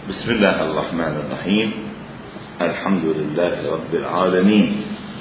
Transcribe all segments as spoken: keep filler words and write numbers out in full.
بسم الله الرحمن الرحيم. الحمد لله رب العالمين.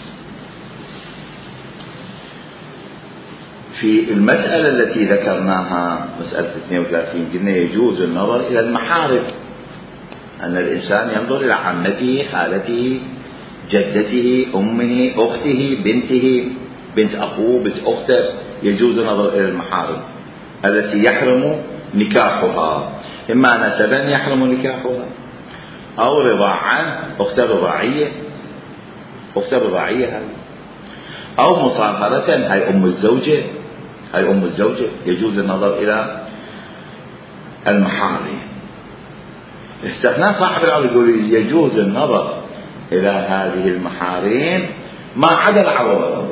في المسألة التي ذكرناها مسألة اثنين وثلاثين قلنا يجوز النظر إلى المحارم، أن الإنسان ينظر إلى عمته، خالته، جدته، أمه، أخته، بنته، بنت أخوه، بنت أخته، يجوز النظر إلى المحارم التي يحرم نكاحها، إما نسبا يحرم نكاحها أو رضاعا، أخت رضاعية، أخت رضاعية هذه، أو مصاهرة، هاي أم الزوجة، هاي أم الزوجة يجوز النظر إلى المحارم. استثناء صاحب العرض يقول يجوز النظر إلى هذه المحارم ما عدا العورة،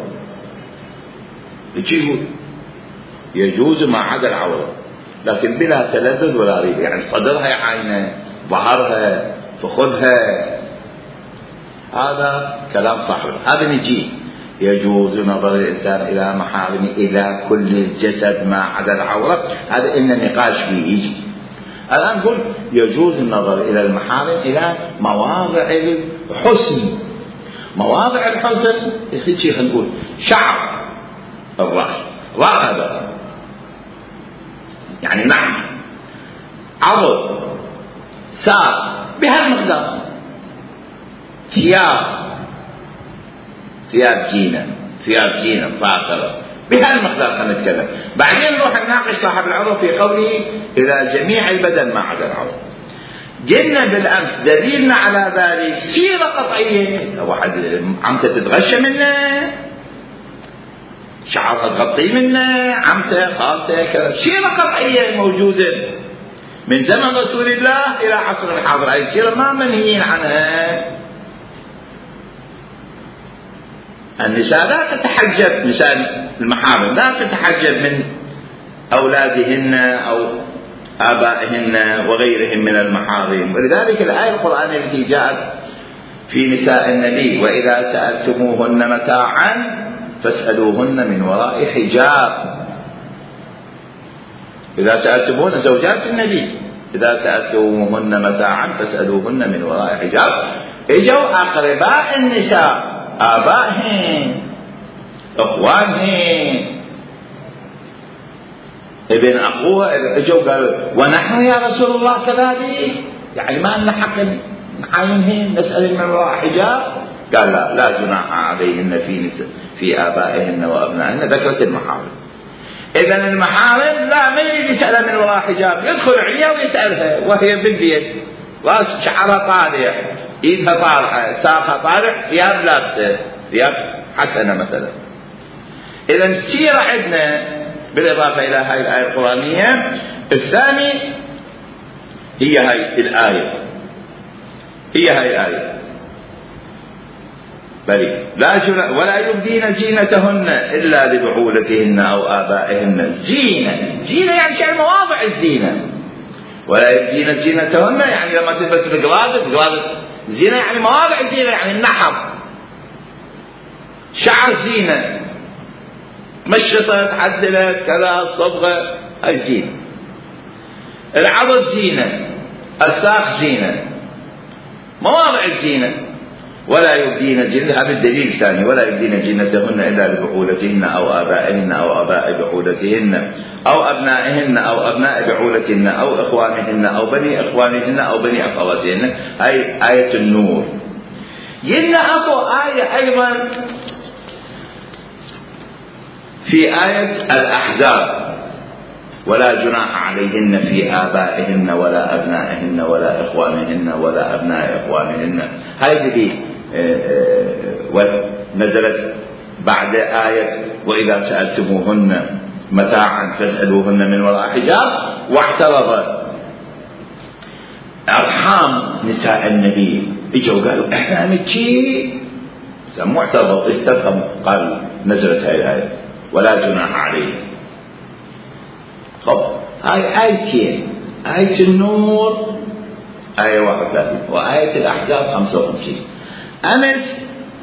يقول يجوز ما عدا العورة، لكن بلا تلذذ ولا ريب، يعني صدرها يعاينه، ظهرها، فخذها، هذا كلام صاحب. هذا نجي يجوز نظر الإنسان إلى محارم إلى كل الجسد ما عدا العورة، هذا إن النقاش فيه يجي. الآن نقول يجوز النظر إلى المحارم إلى مواضع الحسن. مواضع الحسن يخلي خلينا نقول شعر الرأس، رقبة يعني نعم، عضل، ساق، بهالمقدار، ثياب، ثياب زينة، ثياب زينة فاخرة، بهالمقدار خلينا نتكلم. بعدين نروح نناقش صاحب العروة في قوله إلى جميع البدن ما عدا العروة. قلنا بالأمس دليلنا على ذلك سيرة قطعية، واحد عمته تتغشى منه، شعرها تغطي منه، عمته، خالته، كذا، سيرة قطعية موجودة من زمن رسول الله إلى عصر الحاضر. هذه السيرة ما منهيين عنها. النساء لا تتحجب، نساء المحارم لا تتحجب من أولادهن أو آبائهن وغيرهم من المحارم، ولذلك الآية القرآنية التي جاءت في نساء النبي وإذا سألتموهن متاعا فاسألوهن من وراء حجاب. إذا سألتموهن زوجات النبي إذا سألتموهن متاعا فاسألوهن من وراء حجاب. اجوا أقرباء النساء، آبائهم، إخوانهم، ابن أخوه، اجوا قالوا ونحن يا رسول الله كذلك، يعني ما لنا حق نعاينهن نسأل من وراء حجاب؟ قال لا لا جناح عليهن في في آبائهن وأبنائهن، ذكرت المحارم. إذن المحارم لا ما يريد يسألها من وراء حجاب، يدخل عليها ويسألها وهي بالبيت، راس شعرها طالع، ايدها طالعة، ساقها طالع، ثياب لابسة، ثياب حسنة مثلا. إذن السيرة عندنا بالإضافة إلى هاي الآية القرآنية. الثاني هي هاي الآية، هي هاي الآية بل لا جناح ولا يبدين زينتهن إلا لبعولتهن أو آبائهن. زينة، زينة يعني شيء مواضع الزينة. ولا يبدين زينتهن يعني لما تلبس القلادة، القلادة زينة يعني مواضع الزينة، يعني النحر، شعر زينة، مشطت، عدلت، كذا، صبغة، هاي زينة. العضد زينة، الساق زينة، مواضع الزينة. ولا يبدين زينتهن، هذا الدليل الثاني، ولا يبدين زينتهن إلا لبعولتهن أو آبائهن أو آباء بعولتهن أو أبنائهن أو أبناء بعولتهن أو إخوانهن أو بني إخوانهن أو بني أخواتهن. هاي آية النور. يلنا أكو آية أيضا في آية الأحزاب، ولا جناح عليهن في آبائهن ولا أبنائهن ولا إخوانهن ولا أبناء إخوانهن. هذه ونزلت بعد آية وإذا سألتموهن متاعا فاسألوهن من وراء حجاب. واعترض أرحام نساء النبي، اجوا قالوا احنا نبكي، سموا اعترضوا، استفهموا، قالوا نزلت هذه الآية ولا جناح عليه. خب هاي آيتين، آية النور آية واحد وثلاثين وآية الأحزاب خمسة وخمسين. أمس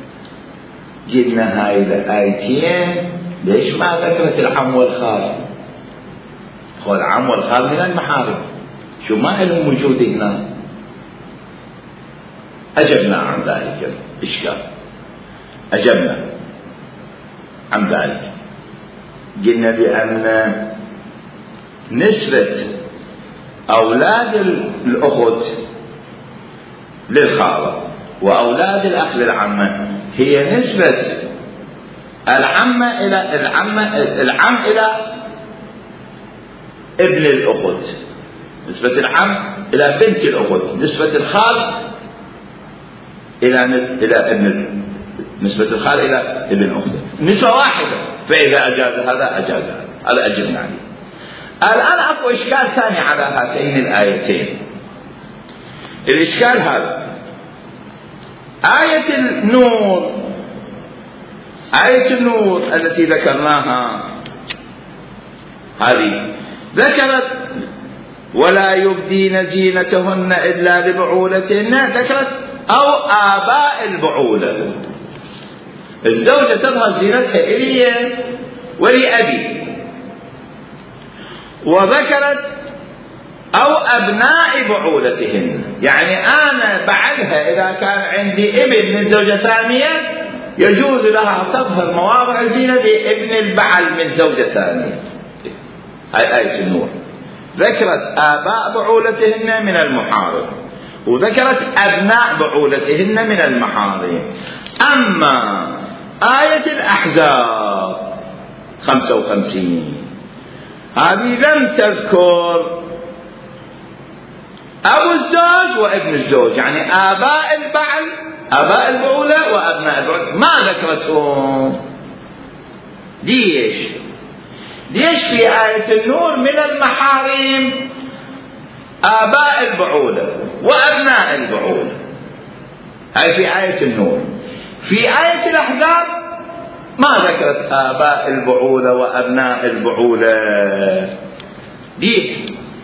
جبنا هاي الآيتين، ليش ما ذكرت العم والخال؟ هو العم والخال من المحارم، شو ما لهم وجود هنا، أجبنا عن ذلك الإشكال، أجبنا عن ذلك، قلنا بأن نسبة أولاد الأخت للخالة وأولاد الأخ للعمة هي نسبة العمة إلى العمة العم إلى ابن الأخت، نسبة العم إلى بنت الأخت، نسبة الخال إلى إلى ابن، نسبة الخال إلى ابن أخته، نسبة واحدة. فإذا أجاز هذا أجاز هذا، هذا أجبنا عليه. الآن أكو إشكال ثاني على هاتين الآيتين. الإشكال هذا، آية النور، آية النور التي ذكرناها هذه ذكرت ولا يبدين زينتهن إلا لبعولتهن، ذكرت أو آباء البعولة. الزوجة تظهر زينتها إلي ولأبي، وذكرت أو أبناء بعولتهن، يعني أنا بعدها إذا كان عندي ابن من زوجة ثانية يجوز لها تظهر مواضع الزينة لابن البعل من زوجة ثانية. هاي آية النور ذكرت آباء بعولتهن من المحارم، وذكرت أبناء بعولتهن من المحارم. أما آية الأحزاب خمسة وخمسين هذه لم تذكر أبو الزوج وابن الزوج، يعني آباء البعل، آباء البعولة وأبناء البعولة، ما ذكرتهم. ليش؟ ليش في آية النور من المحارم آباء البعولة وأبناء البعولة؟ هاي في آية النور. في آية الأحزاب ما ذكرت آباء البعولة وأبناء البعولة. ليش؟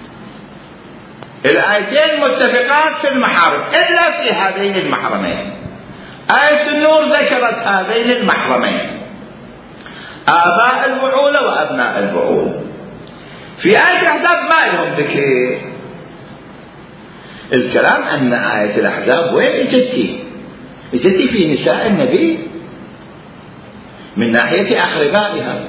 الآيتين متفقات في المحارم إلا في هذين المحرمين. آية النور ذكرت هذين المحرمين، آباء البعولة وأبناء البعولة. في آية الأحزاب ما لهم ذكر. الكلام أن آية الأحزاب وين اجتي؟ اجتي في نساء النبي من ناحية أقربائها.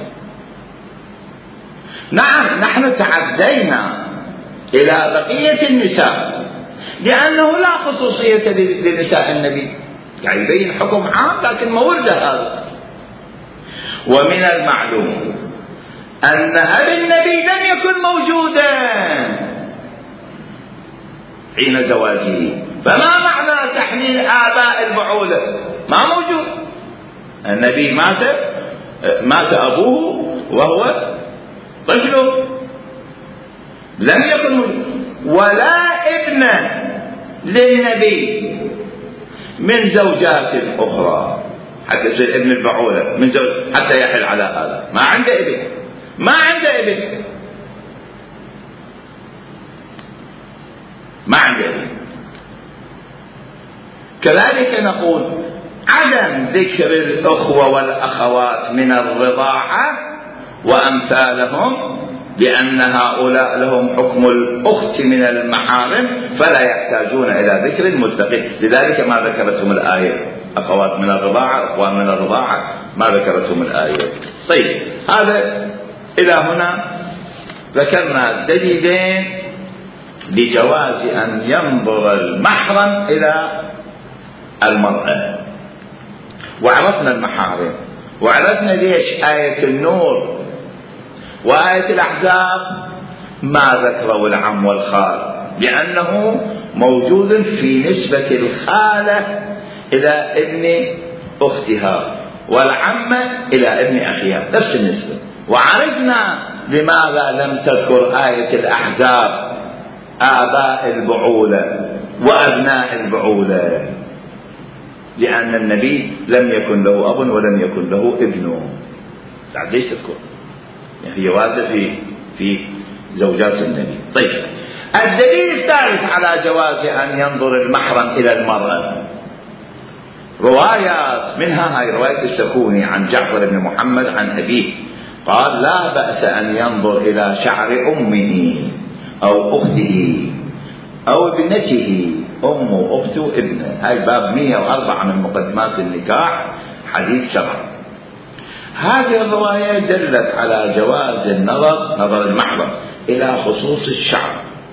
نعم نحن تعدينا إلى بقية النساء لأنه لا خصوصية لنساء النبي، يعني يبين حكم عام لكن ما ورد هذا. ومن المعلوم أن أبي النبي لم يكن موجودا حين زواجه، فما معنى تحليل آباء البعولة؟ ما موجود. النبي مات مات أبوه وهو طفل، لم يكن موجود. ولا ابن للنبي من زوجات أخرى حتى يصير ابن البعولة من زوج حتى يحل على هذا. ما عنده ابن، ما عنده ابن، ما عنده ابن. كذلك نقول عدم ذكر الأخوة والأخوات من الرضاعة وأمثالهم لأن هؤلاء لهم حكم الأخت من المحارم فلا يحتاجون إلى ذكر مستقل، لذلك ما ذكرتهم الآية. أخوات من الرضاعة، أخوان من الرضاعة، ما ذكرتهم الآية. طيب، هذا إلى هنا ذكرنا دليلين لجواز أن ينظر المحرم إلى المرأة، وعرفنا المحارم، وعرفنا ليش آية النور وآية الأحزاب ما ذكروا العم والخال، لأنه موجود في نسبة الخالة إلى ابن أختها والعمة إلى ابن أخيها نفس النسبة. وعرفنا لماذا لم تذكر آية الأحزاب آباء البعولة وأبناء البعولة، لأن النبي لم يكن له أب ولم يكن له ابن. ليش تذكر؟ يعني هي واردة في في زوجات النبي. طيب، الدليل الثالث على جواز أن ينظر المحرم إلى المرأة روايات، منها هاي رواية السكوني عن جعفر بن محمد عن أبيه قال: لا بأس أن ينظر إلى شعر أمه أو أخته أو ابنته أم أخت ابنه. هاي باب مئة وأربعة من مقدمات النكاح، حديث شرعي. هذه الرواية دلت على جواز النظر، نظر المحرم، إلى خصوص الشعر،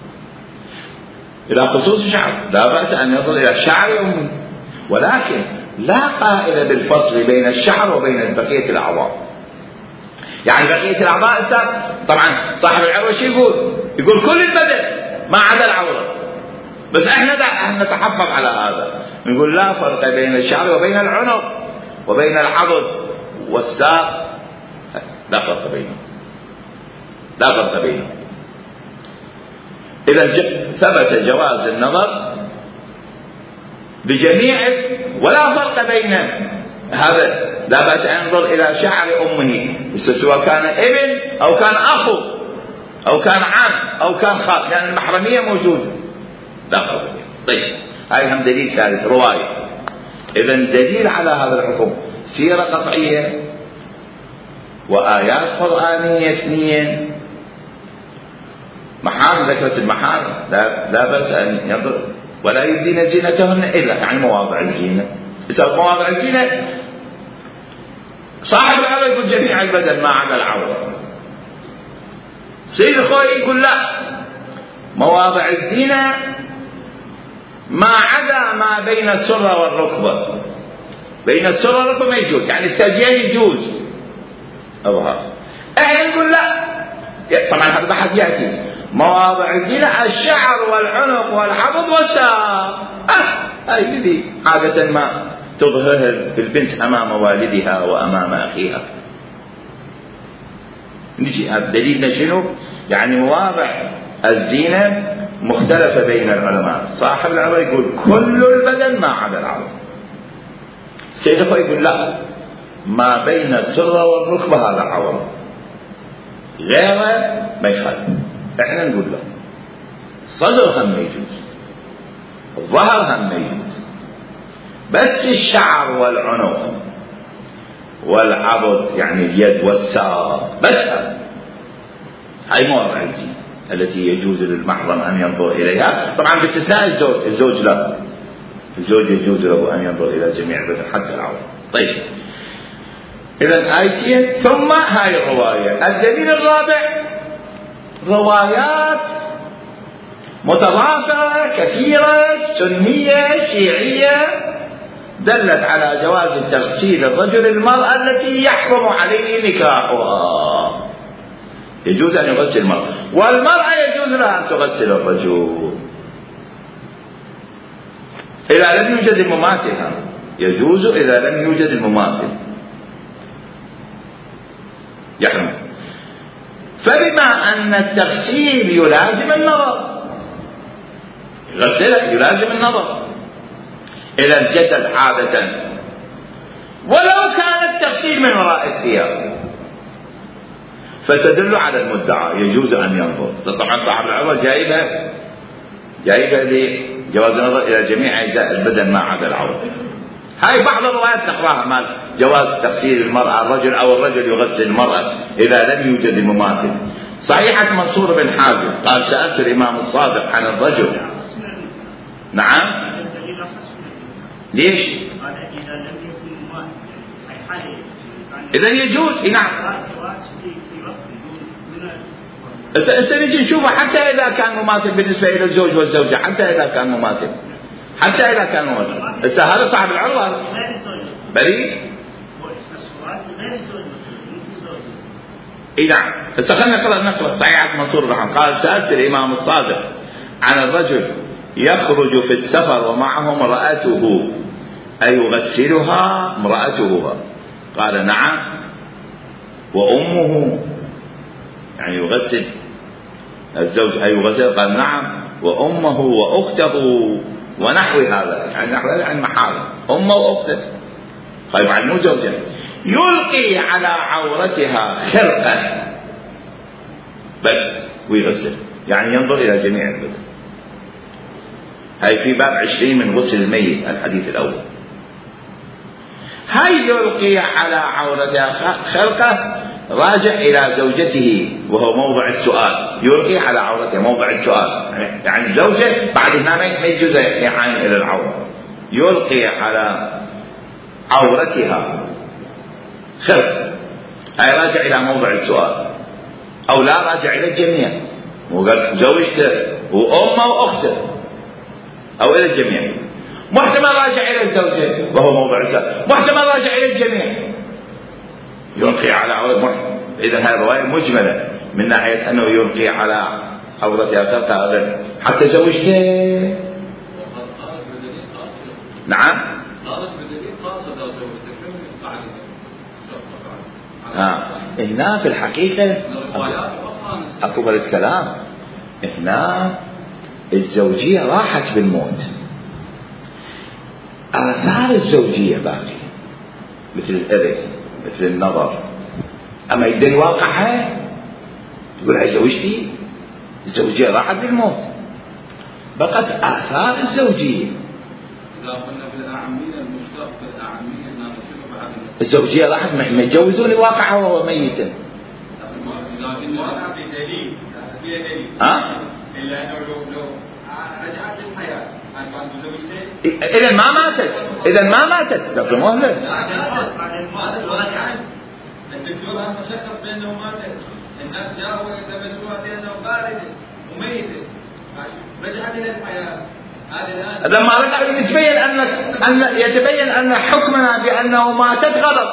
إلى خصوص الشعر، لا بأس أن ينظر إلى شعر أمه، ولكن لا قائل بالفصل بين الشعر وبين بقية الأعضاء. يعني بقية الأعضاء طبعا صاحب العروة شو يقول؟ يقول كل البدن ما عدا العورة، بس احنا نتحفظ على هذا، نقول لا فرق بين الشعر وبين العنق وبين العضد والساق، لا فرق بينهم، لا فرق بينهم. إذا ثبت جواز النظر بجميع، ولا فرق بين هذا، لا بأس أن ينظر إلى شعر أمه سواء كان ابن أو كان أخو أو كان عم أو كان خال، لأن المحرمية موجودة، لا فرق بينهم. طيب هاي هم دليل ثالث، رواية. إذا دليل على هذا الحكم سيرة قطعية وآيات قرآنية اثنين. محارم، ذكرت المحارم، لا, لا بأس أن ينظر، ولا يبدين زينتهن إلا، يعني مواضع الزينة. إذا مواضع الزينة صاحب العورة يقول جميع البدن ما عدا العورة، سيد الخوي يقول لا، مواضع الزينة ما عدا ما بين السرة والركبة، بين السرة والركبة ما يجوز، يعني الثديين يجوز أظهر. احنا نقول لا، طبعا هذا بحث يأتي مواضع الزينة الشعر والعنق والعضد والساق، أه هاي الذي عادة ما تظهرها البنت أمام والدها وأمام أخيها. نجي هذا دليلنا شنو؟ يعني مواضع الزينة مختلفة بين العلماء، صاحب العبارة يقول كل البدن ما عدا العورة، سيد الخوي يقول لا، ما بين السرة والركبة هذا عورة، غيره ما يخالف. احنا نقول له صدر هم ما يجوز، الظهر هم ما يجوز، بس الشعر والعنق والعضد يعني اليد والساق بس، هاي مواضع الزينة التي يجوز للمحرم أن ينظر إليها، طبعا باستثناء الزوج، الزوج لا، الزوج يجوز له أن ينظر إلى جميع البدن حتى العورة. طيب إذا آيتين ثم هاي الرواية. الدليل الرابع روايات متضافرة كثيرة سنية شيعية دلت على جواز تغسيل الرجل المرأة التي يحرم عليه نكاحها، يجوز أن يغسل المرأة، والمرأة يجوز لها أن تغسل الرجل إذا لم يوجد المماثل، يجوز إذا لم يوجد المماثل يحرم. فبما أن التغسيل يلازم النظر، غسله يلازم النظر إلى الجسد عادة، ولو كان التغسيل من وراء الثياب فتدل على المدعى يجوز أن ينظر. طبعا صاحب العروة جايبة جايبة لجواز النظر إلى جميع أجزاء البدن ما عدا العورة. هاي بعض الروايات نقراها مال جواز تغسيل المرأة الرجل أو الرجل يغسل المرأة إذا لم يوجد المماثل. صحيحة منصور بن حازم قال سألت الإمام الصادق عن الرجل. نعم ليش؟ إذا يجوز. نعم نجي نشوفه حتى إذا كان مماثل بالنسبة إلى الزوج والزوجة، حتى إذا كان مماثل، حتى إذا كان مماثل. هذا صاحب العروة بريء. إيه نعم. خلينا نقرأ نقرأ صحيحة منصور بن حازم قال سألت الإمام الصادق عن الرجل يخرج في السفر ومعه امرأته أيغسلها امرأته؟ قال نعم. وأمه يعني يغسل الزوج أيغسل؟ قال نعم. وأمه وأخته ونحو هذا، يعني نحو هذا يعني محارم، أمه وأخته، طيب عن مو زوجة. يلقي على عورتها خرقة بس ويغسل، يعني ينظر إلى جميع البدن. هاي في باب عشرين من غسل الميت الحديث الأول. هاي يلقي على عورتها خرقة راجع إلى زوجته وهو موضع السؤال، يلقي على عورته موضع السؤال، يعني الزوجة بعد هنا ما يجوز يعاين إلى العورة، يلقي على عورتها خرق، أي راجع إلى موضع السؤال، أو لا راجع إلى الجميع، وقال زوجته وأمه وأخته أو إلى الجميع. محتمل راجع إلى الزوجة وهو موضع السؤال، محتمل راجع إلى الجميع، يلقي على عورته. إذا هذه الرواية مجملة من ناحية أنه يلقي على عورتها خرقة حتى زوجته. نعم. ها هنا في الحقيقة أقبل الكلام، هنا الزوجية راحت بالموت، آثار الزوجية باقي مثل الإرث مثل النظر، أما يدري واقعها تقول هاي زوجتي، الزوجية راحت بالموت، بقت آثار الزوجية. إذا قلنا بالأعمية المشترك بالأعمية أنها نشوف بعد الزوجية راحت ما يجوزون واقعها وهو ميت. إذا الواقع بدليل فيها دليل. ها؟ إلا أنه لو لو رجعت للحياة هل بعد زوجتين؟ إذا ما ماتت، إذا ما ماتت لكن مهلة. لا ماتت بعد ماتت ورجعت. الدكتور هم شخص بأنه ماتت، الناس جاءوا يلتمسوها بأنه باردة وميتة، رجعت إلى الحياة. لما رجع يتبين أن أن يتبين أن حكمنا بأنه ماتت غلط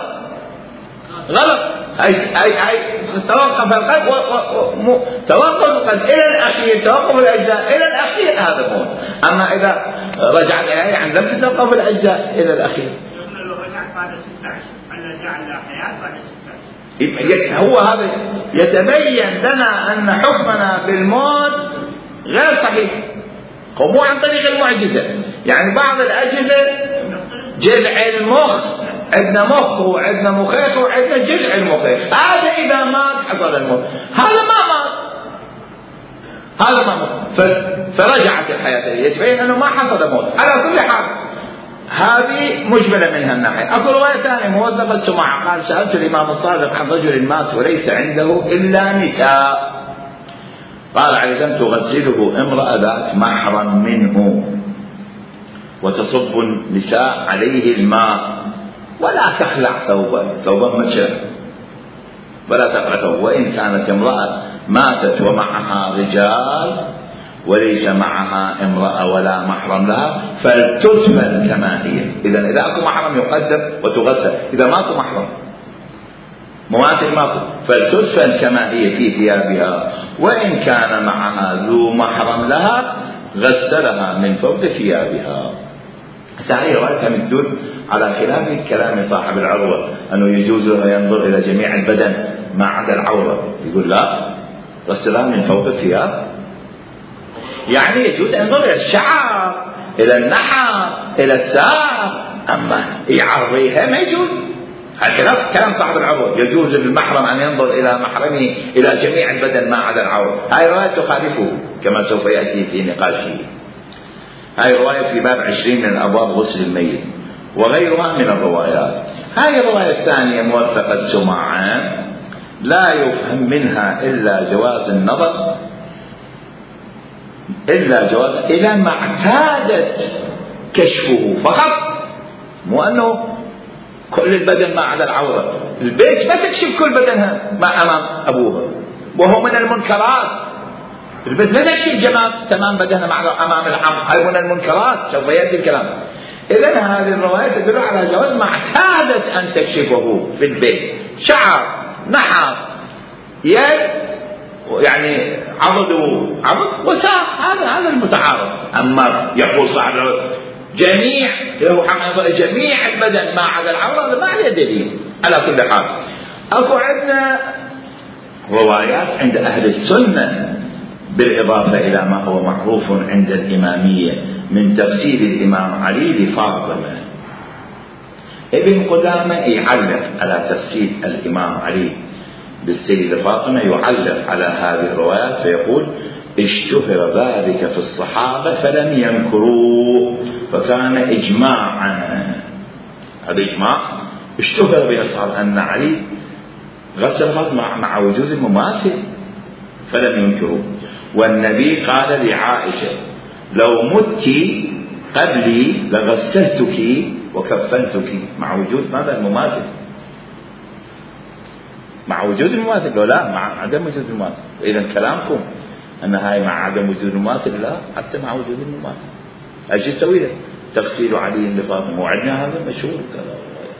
غلط أي أي أي توقف القلب و... توقف القلب إلى الأخير، توقف الأجزاء إلى الأخير هذا موت. أما إذا رجعت يعني لم تتوقف الأجزاء إلى الأخير. لو رجعت بعد ستة عشر أن رجع الحياة بعد ستة عشر هو هذا يتبين لنا أن حكمنا بالموت غير صحيح، مو عن طريق المعجزة. يعني بعض الأجهزة جذع المخ، عندنا مخ وعندنا مخيخ وعندنا جذع المخيخ، هذا إذا مات حصل الموت، هذا ما مات، هذا ما مات فرجعت الحياة، يتبين أنه ما حصل موت. على كل حال هذه مجملة منها الناحية. أقول رواية ثانية موثقة السماع قال سألت الإمام الصادق عن رجل مات وليس عنده إلا نساء، قال عليكم تغسله امرأة ذات محرم منه وتصب النساء عليه الماء ولا تخلع ثوبا ثوبا مشى ولا تخلع ثوبا، وإن كانت امرأة ماتت ومعها رجال وليس معها امرأة ولا محرم لها فلتدفن كما هي. إذا إذا أكو محرم يقدم وتغسل، إذا ماتوا محرم موات الماء فلتدفن كما هي في ثيابها، وإن كان معها ذو محرم لها غسلها من فوق ثيابها. هذه رواية تدل على خلاف كلام صاحب العروة أنه يجوز له ينظر إلى جميع البدن ما عدا العورة، يقول لا غسلها من فوق الثياب، يعني يجوز ينظر إلى الشعر إلى النحر إلى الساق، أما يعريها ما يجوز. هذا كلام صاحب العروة، يجوز للمحرم أن ينظر إلى محرمه إلى جميع البدن ما عدا العورة. هاي رواية تخالفه كما سوف يأتي في نقاشه. هاي رواية في باب عشرين من أبواب غسل الميت وغيرها من الروايات. هاي الرواية الثانية موثقة سماعا لا يفهم منها إلا جواز النظر، إلا جواز إلى ما اعتادت كشفه فقط، مو أنه كل البدن ما عدا العورة. البيت ما تكشف كل بدنها ما أمام أبوها، وهو من المنكرات. البيت ما تكشف جمال تمام بدنها مع أمام العم، هذا من المنكرات سوف يأتي الكلام. إذن هذه الرواية تدل على جواز ما اعتادت أن تكشفه في البيت، شعر نحر يد يعني عضد عضد وساق، هذا هذا المتعارف. أما يقول صاحب جميع له حق جميع البدن ما عدا العورة ما عليه دليل. على كل حال أكو عندنا روايات عند أهل السنة بالإضافة إلى ما هو معروف عند الإمامية من تفسير الإمام علي لفاطمة. ابن قدامة يعلق على تفسير الإمام علي بالسيدة فاطمة، يعلق على هذه الروايات فيقول اشتهر ذلك في الصحابة فلم ينكروا فكان إجماعا. هذا إجماع اشتهر بين الصحابة أن علي غسل فاطمة مع وجود المماثل، فلم ينكروا. والنبي قال لعائشة لو مت قبلي لغسلتك وكفنتك، مع وجود ماذا؟ المماثل، مع وجود المماثل. لو لا، مع عدم وجود المماثل. إذا كلامكم أن هاي مع عدم وجود المماثل، لا، حتى مع وجود المماثل. أجي تسوي له تغسيل علي لفاطمة، وعندنا هذا مشهور كذا.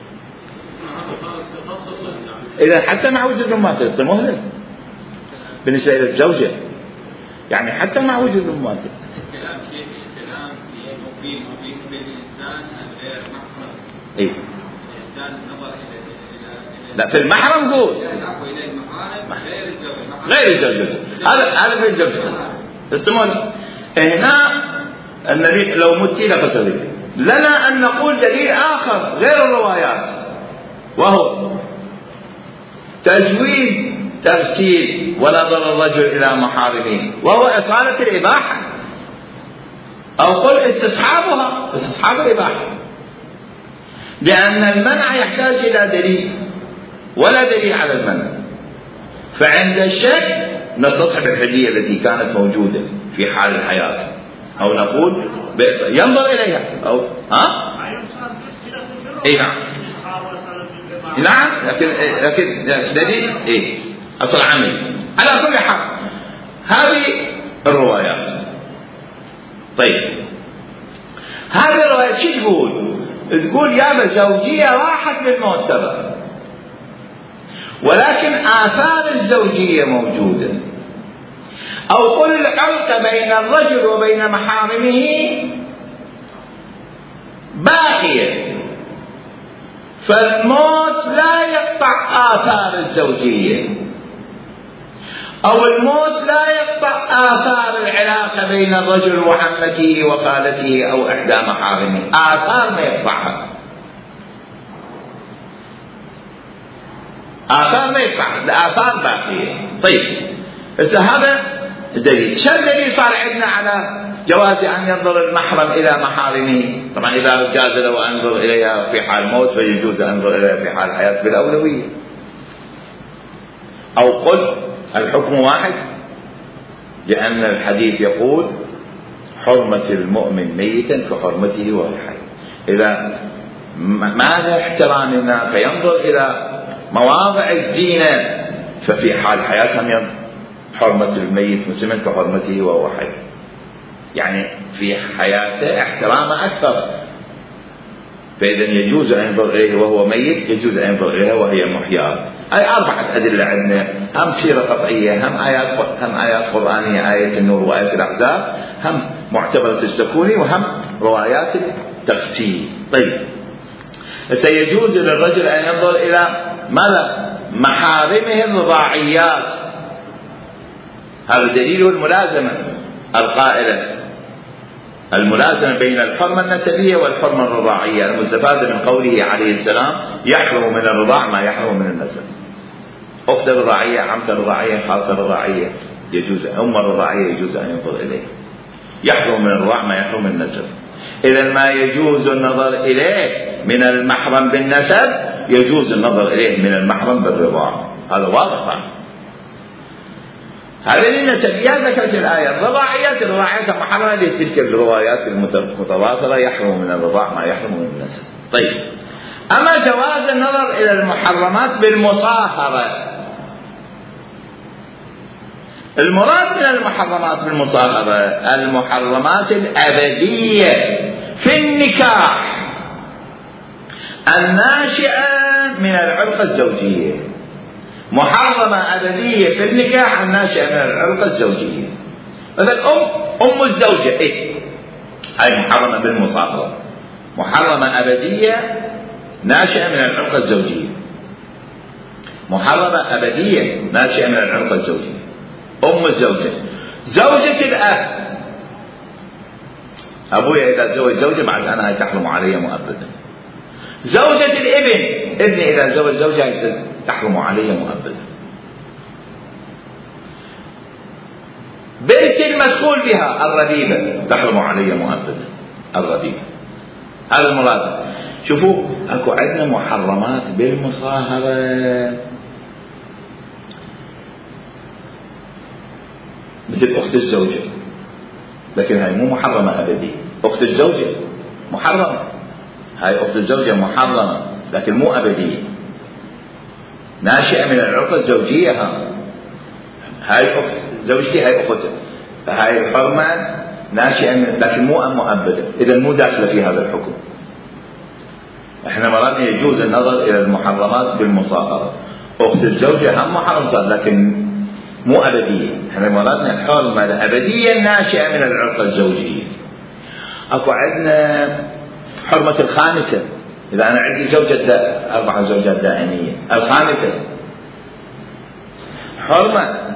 إذا حتى مع وجود المماثل تمهل بالنسبة إلى الزوجة، يعني حتى مع وجود المماثل. كلام شيء كلام مفيد مفيد بالإنسان غير محرم. إيه. الإنسان نظر إلى لا، في المحرم قول. إلى المحارم غير الزوجة. غير الزوجة. هذا هذا في الزوجة. استمر. هنا النبي لو مت لغسلك. لنا أن نقول دليل آخر غير الروايات، وهو تجويز تغسيل ونظر الرجل إلى محارمه، وهو إصالة الإباحة، أو قل استصحابها، استصحاب الإباحة، لأن المنع يحتاج إلى دليل ولا دليل على المنع. فعند الشك نستصحب الحلية التي كانت موجودة في حال الحياة، أو نقول ينظر إليها، أو ها؟ إيه نعم نعم، لكن لكن دليل إيه؟ أصل عمل. على كل حال هذه الروايات. طيب هذه الروايات شو تقول؟ تقول يا زوجية راحت بالموت سبب، ولكن آثار الزوجية موجودة، أو قل العلاقة بين الرجل وبين محارمه باقية، فالموت لا يقطع آثار الزوجية، أو الموت لا يقطع آثار العلاقة بين الرجل وعمته وخالته أو إحدى محارمه، آثار ما يقطعها، آثار ما يقطعها، الآثار باقية. طيب هذا الدليل. شو الذي صار عندنا على جواز أن ينظر المحرم إلى محارمه؟ طبعا إذا جاز له أن ينظر إليها في حال موت فيجوز أن ينظر إليها في حال حياة بالأولوية. أو قل الحكم واحد، لأن الحديث يقول حرمة المؤمن ميتا كحرمته وهو حي. إذا ماذا احترامنا فينظر إلى مواضع الزينة، ففي حال حياتهم ينظر حرمة الميت مسلما كحرمته وهو حي، يعني في حياته احترامه أكثر، فإذا يجوز أن ينظر إليه وهو ميت، يجوز أن ينظر إليها وهي محياة. أي أربعة أدلة عندنا، هم سيرة قطعية، هم آيات هم آيات قرآنية، آية النور وآية الأحزاب، هم معتبرة السكوني، وهم روايات التفسير. طيب سيجوز للرجل أن ينظر إلى ماذا؟ محارمه الرضاعيات. هذا دليل الملازمة القائلة، الملازمة بين الحرمة النسبية والحرمة الرضاعية المستفادة من قوله عليه السلام يحرم من الرضاع ما يحرم من النسب. أخت الرضاعية، عمة الرضاعية، خالة الرضاعية يجوز، أم الرضاعية يجوز أن ينظر إليه. يحرم من الرضاع ما يحرم من النسب. إذا ما يجوز النظر إليه من المحرم بالنسب يجوز النظر إليه من المحرم بالرضاع. هذا واضح. هذه النسبيات ذكرت الآية. الرضاعيات الرضاعيات محرمة لتلك الروايات المتواترة، يحرم من الرضاع ما يحرم من النسب. طيب أما جواز النظر إلى المحرمات بالمصاهرة، المراد من المحرمات بالمصاهرة المحرمات الأبدية في النكاح الناشئة من العلاقة الزوجية. محرمة أبدية في النكاح الناشئة من العلاقة الزوجية. مثلا أم أم الزوجة إيه؟ هاي محرمة بالمصاهرة، محرمة أبدية ناشئة من العلاقة الزوجية. محرمة أبدية ناشئة من العلاقة الزوجية. أم الزوجة، زوجة الأب، أبويا إذا تزوج زوجة بعد أنا هاي تحرم علي مؤبدا. زوجة الابن، ابني إذا تزوج زوجة تحرم علي مؤبدا. بنت المسؤول بها الربيبة تحرم علي مؤبدا. الربيبة هذا المراد. شوفوا اكو عندنا محرمات بالمصاهرة. مثل أخت الزوجة، لكن هاي مو محرمة أبدية. أخت الزوجة محرمة، هاي أخت الزوجة محرمة لكن مو أبدية، ناشئة من العلاقة الزوجية. ها هاي أخت زوجتي، هاي أختها، فهاي الحرمة ناشئة من، لكن مو مؤبدة، إذا مو داخلة في هذا الحكم. احنا مرات يجوز النظر إلى المحرمات بالمصاهرة. أخت الزوجة هم محرم صار لكن مو أبدية، احنا مراتنا الحرمة الأبدية ناشئة من العلاقة الزوجية. أكو عندنا حرمة الخامسة، إذا أنا عندي زوجة دا أربع زوجات دائمية، الخامسة حرمة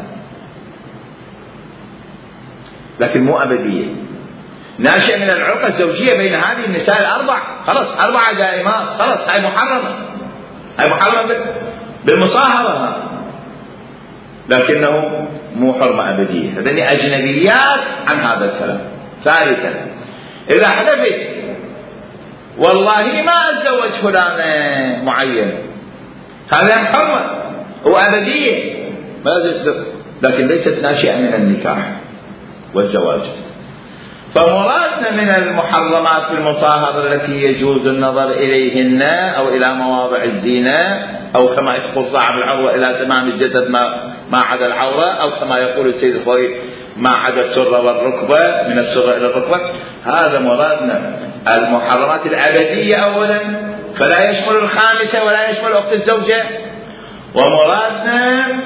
لكن مو أبدية، ناشئة من العلاقة الزوجية بين هذه النساء الأربع، خلاص أربعة دائمات، خلاص هاي محرمة، هاي محرمة بالمصاهرة، لكنه مو حرمة أبدية، هذين أجنبيات عن هذا الكلام. ثالثا إذا حلفت والله ما أتزوج فلان معين، هذا حرمة وأبدية لكن ليست ناشئة من النكاح والزواج. فمرادنا من المحرمات بالمصاهرة التي يجوز النظر إليهن أو إلى مواضع الزينة، أو كما يقول صاحب العورة إلى تمام الجسد ما ما عدا العورة، أو كما يقول السيد الخوي ما عدا السرة والركبة، من السرة إلى الركبة. هذا مرادنا المحرمات الأبدية أولا، فلا يشمل الخامسة ولا يشمل أخت الزوجة. ومرادنا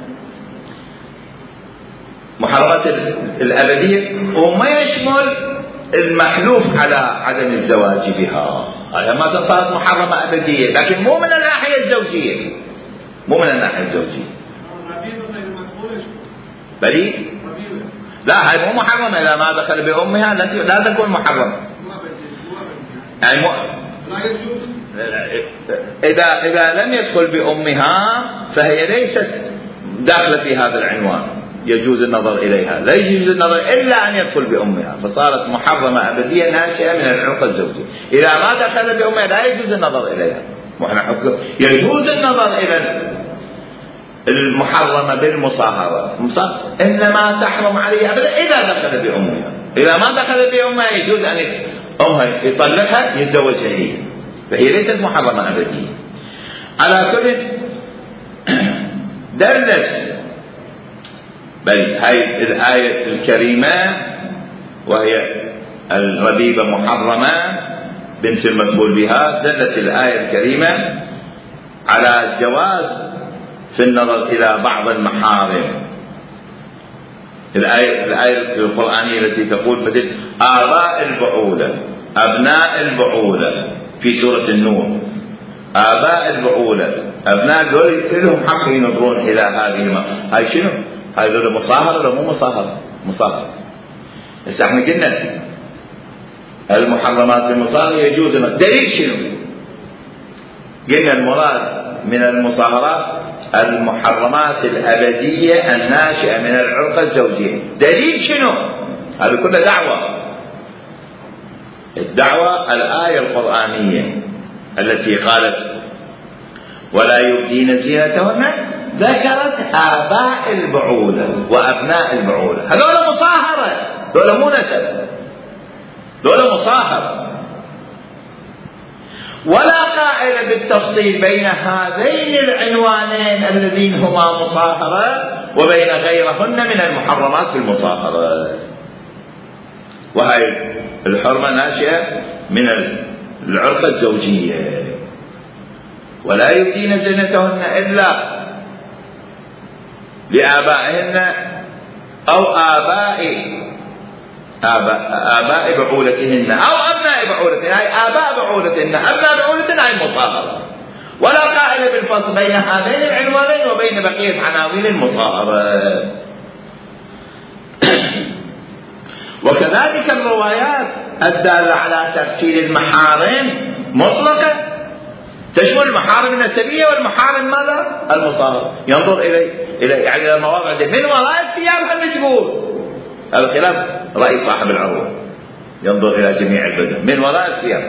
محرمات الأبدية وما يشمل المحلوف على عدم الزواج بها، هذا ما صارت محرمة أبدية، لكن مو من الناحية الزوجية، مو من الناحية الزوجية. بريء؟ لا، هاي مو محرمة إذا ما دخل بأمها، لا تكون محرمة. يعني مو... إذا إذا لم يدخل بأمها فهي ليست داخلة في هذا العنوان، يجوز النظر إليها، لا يجوز النظر إلا أن يدخل بأمها، فصارت محرمة أبدية ناشئة من العلاقة الزوجية. إذا ما دخل بأمها لا يجوز النظر إليها. وإحنا حكم يجوز النظر إلى المحرمة بالمصاهرة، إنما تحرم عليها أبدا إذا دخل بأمها. إذا ما دخل بأمها يجوز أن أمها يطلقها يتزوجها هي، فهي ليست محرمة أبدية. على كل درس بل هاي الآية الكريمة وهي الربيبة محرمة بنت المسؤول بها، دلت الآية الكريمة على جواز في النظر إلى بعض المحارم. الآية, الآية القرآنية التي تقول مثل آباء البعولة، أبناء البعولة في سورة النور، آباء البعولة أبناء دول لهم حق ينظرون إلى هذه الم... هاي شنو؟ هاي دول مصاهرة ولا مو مصاهرة؟ مصاهرة. بس احنا قلنا المحرمات بالمصاهرة يجوز. دليل شنو؟ قلنا المراد من المصاهرات المحرمات الأبدية الناشئة من العلاقة الزوجية. دليل شنو؟ هذا كله دعوة. الدعوة الآية القرآنية التي قالت ولا يبدين زينتهن، ذكرت آباء البعولة وأبناء البعولة، هذول مصاهرة، هذول مو نسب، هذول مصاهرة. ولا قائل بالتفصيل بين هذين العنوانين اللذين هما مصاهرة وبين غيرهن من المحرمات بالمصاهرة. وهي الحرمة ناشئة من العلاقة الزوجية. ولا يبدين زينتهن إلا لآبائهن أو آباء آباء, آباء بعولتهن أو أبناء بعولتهن، هاي آباء بعولتهن أبناء بعولتهن، هاي مصاهرة. ولا قائل بالفصل بين هذين العنوانين وبين بقية عناوين المصاهرة. وكذلك الروايات الدالة على تفسير المحارم مطلقة تشمل المحارم النسبية والمحارم ماذا؟ المصاهرة. ينظر إلى إلى يعني المواضع دي من وراء الثياب المجبور. هذا خلاف رأي صاحب العروة، ينظر إلى جميع البدن من وراء الثياب.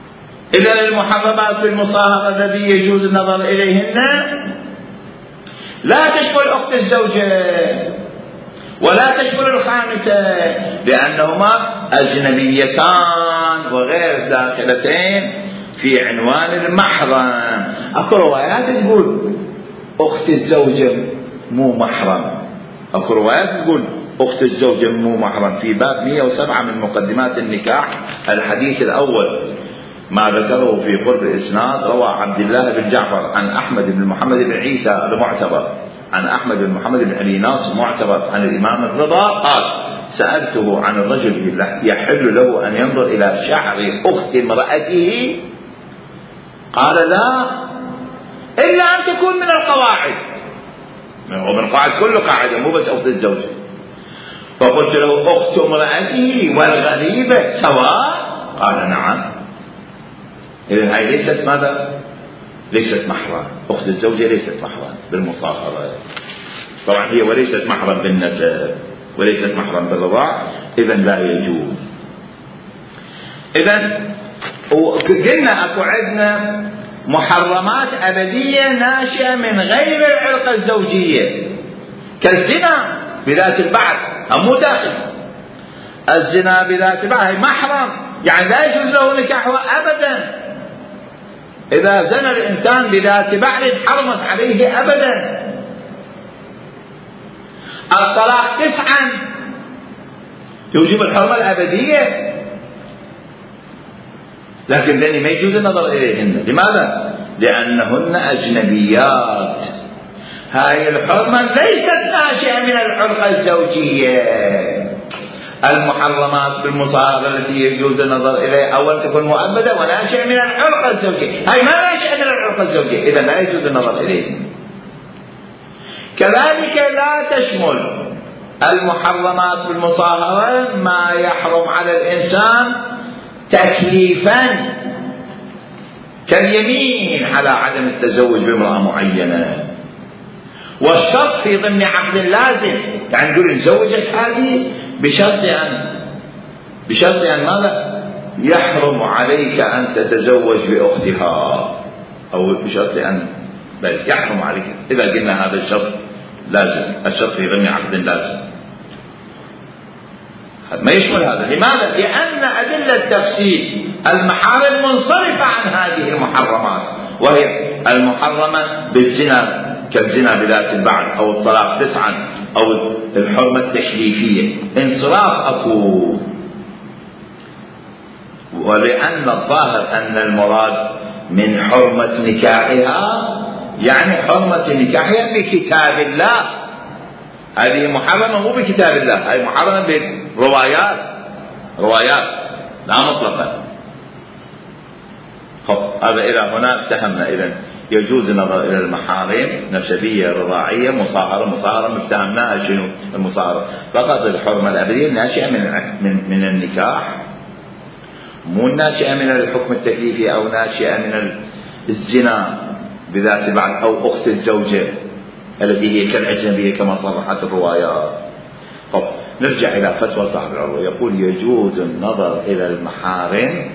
إذا المحرمات في المصاهرة الذي يجوز النظر إليهن لا تشمل أخت الزوجة ولا تشمل الخامسة، لأنهما أجنبيتان وغير داخلتين في عنوان المحرم. أكو روايات تقول أخت الزوجة مو محرم، أكو روايات تقول أخت الزوجة مو محرم. في باب مئة وسبعة من مقدمات النكاح الحديث الأول ما ذكره في قرب الإسناد، روى عبد الله بن جعفر عن أحمد بن محمد بن عيسى المعتبر عن أحمد بن محمد بن علي ناصر معتبر عن الإمام الرضا قال: سألته عن الرجل يحل له أن ينظر إلى شعر أخت امرأته، قال: لا، إلا أن تكون من القواعد. ومن القواعد كل قاعدة مو بس أخت الزوجة. فقلت له: أخت امرأته والغريبة سواء؟ قال: نعم. إذن هذه ليست ماذا؟ ليست محرم. أخت الزوجة ليست محرم بالمصاهرة طبعا، هي وليست محرم بالنسب وليست محرم بالرضاع، إذن لا يجوز. إذن قلنا أكو عندنا محرمات أبدية ناشئة من غير العلاقة الزوجية، كالزنا بذات البعض مو داخل. الزنا بذات البعض هي محرم، يعني لا يجوز له نكاحه أبدا. إذا زنى الإنسان بذات بعض حرمت عليه أبدا. الطلاق تسعا يوجب الحرمة الأبدية، لكن لأني ما يجوز النظر إليهن. لماذا؟ لأنهن أجنبيات. هاي الحرمة ليست ناشئة من العلاقة الزوجية. المحرمات بالمصاهرة التي يجوز النظر إليها أول تكون مؤبدة وناشئة من العلاقة الزوجية، هاي ما ناشئة من العلاقة الزوجية، إذا لا يجوز النظر إليها. كذلك لا تشمل المحرمات بالمصاهرة ما يحرم على الإنسان تكليفا، كاليمين على عدم التزوج بامرأة معينة، والشرط في ضمن عقد لازم، يعني نقول نزوجك هذه بشرط أن بشرط أن ماذا؟ يحرم عليك أن تتزوج بأختها، أو بشرط أن بل يحرم عليك. إذا قلنا هذا الشرط لازم، الشرط في ضمن عقد لازم، ما يشمل هذا. لماذا؟ لأن أدلة تفسير المحارم منصرفة عن هذه المحرمات، وهي المحرمة بالزنا كالزنا بذات البعض أو الطلاق تسعا أو الحرمة التشريفية، انصراف أكو. ولأن الظاهر أن المراد من حرمة نكاحها يعني حرمة نكاحها بكتاب الله، هذه محرمة مو بكتاب الله، هذه محرمة بروايات روايات لا مطلقا. هذا إلى هنا اتهمنا. إذن يجوز النظر إلى المحارم نسبية رضاعية مصاهرة. مصاهرة مفتهمناها شنو المصاهرة؟ فقط الحرمة الأبدية الناشئة من من من النكاح، مو ناشئة من الحكم التكليفي أو ناشئة من الزنا بذات بعض أو أخت الزوجة التي هي كالأجنبية كما صرحت الروايات. طب نرجع إلى فتوى صاحب العروة، يقول يجوز النظر إلى المحارم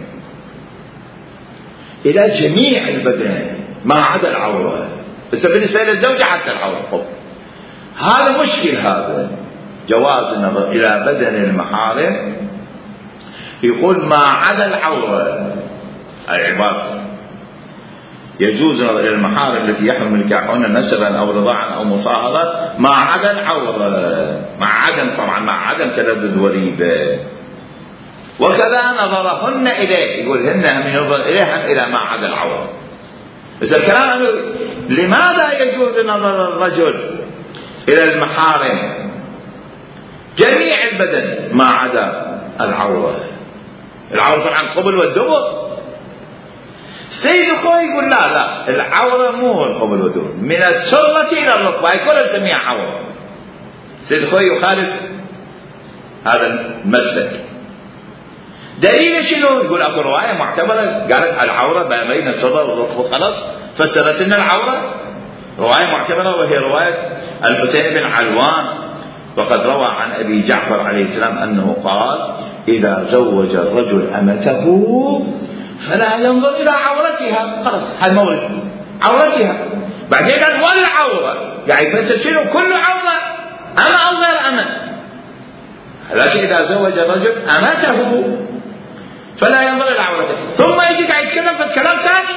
إلى جميع البدن ما عدا العورة، بس بالنسبة للزوجة حتى العورة. طب هذا مشكل، هذا جواز النظر إلى بدن المحارم، يقول ما عدا العورة. العبارة يجوز النظر إلى المحارم التي يحرم نكاحهن نسبا أو رضاعا أو مصاهرة ما عدا العورة، مع عدم طبعا مع عدم تلذذ وريبة. وكذا نظرهن إليه، يقول هن من ينظر إليهم إلى ما عدا العورة. بس الكلام لماذا يجوز نظر الرجل إلى المحارم جميع البدن ما عدا العورة؟ العورة طبعا قبل والدبر. سيد أخوي يقول لا لا، العورة مو القبل والدبر، من السرة إلى الركبة كلها نسميها عورة. سيد أخوي يخالف هذا المسلك. دليل شنو؟ يقول اكو روايه معتبره قالت العوره ما بين الصدر والركبه، خلاص فسرت لنا العوره. روايه معتبره وهي روايه الحسين بن علوان، وقد روى عن ابي جعفر عليه السلام انه قال: اذا زوج الرجل امته فلا ينظر الى عورتها، خلاص هذا مورد عورتها. بعدين قال والعوره، يعني يفسر شنو كل عورة أما أو غير أما، لكن إذا زوج الرجل أمته فلا ينظر إلى عورته، ثم يجي قاعد يتكلم في الكلام ثاني.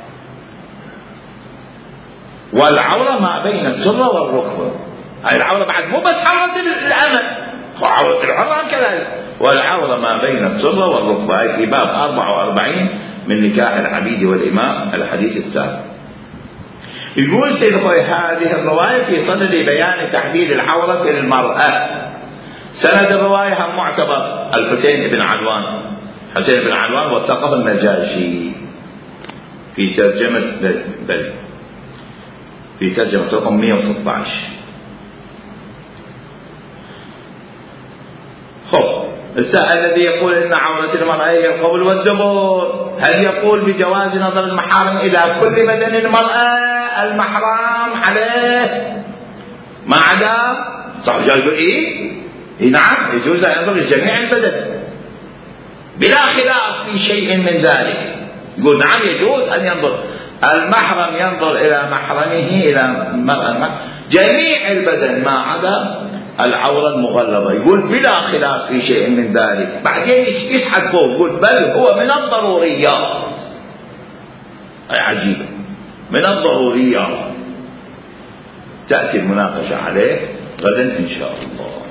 والعورة ما بين السرة والركبة، هاي العورة بعد مو بس عورة الأمة، عورة الحرة كذلك. والعورة ما بين السرة والركبة، هاي في باب أربعة وأربعين من نكاح العبيد والإماء الحديث السابق. يقول سيد خوي هذه الرواية في صدد بيان تحديد العورة للمرأة. سند الرواية معتبر الحسين بن علوان، حسين بن علوان وثقه النجاشي في ترجمة بل في ترجمة رقم مئة وستة عشر. خب السائل الذي يقول إن عورة المرأة هي القبل والدبر، هل يقول بجواز نظر المحارم إلى كل بدن المرأة المحرام عليه ما عدا صح؟ يقول إيه؟ إيه نعم يجوز أن ينظر لجميع البدن بلا خلاف في شيء من ذلك. يقول نعم يجوز أن ينظر المحرم ينظر إلى محرمه إلى المرأة جميع البدن ما عدا العورة المغلظة، يقول بلا خلاف في شيء من ذلك. بعدين يسحب فوق يقول بل هو من الضروريات. أي عجيبة، من الضروريات. تأتي المناقشة عليه غدا إن شاء الله.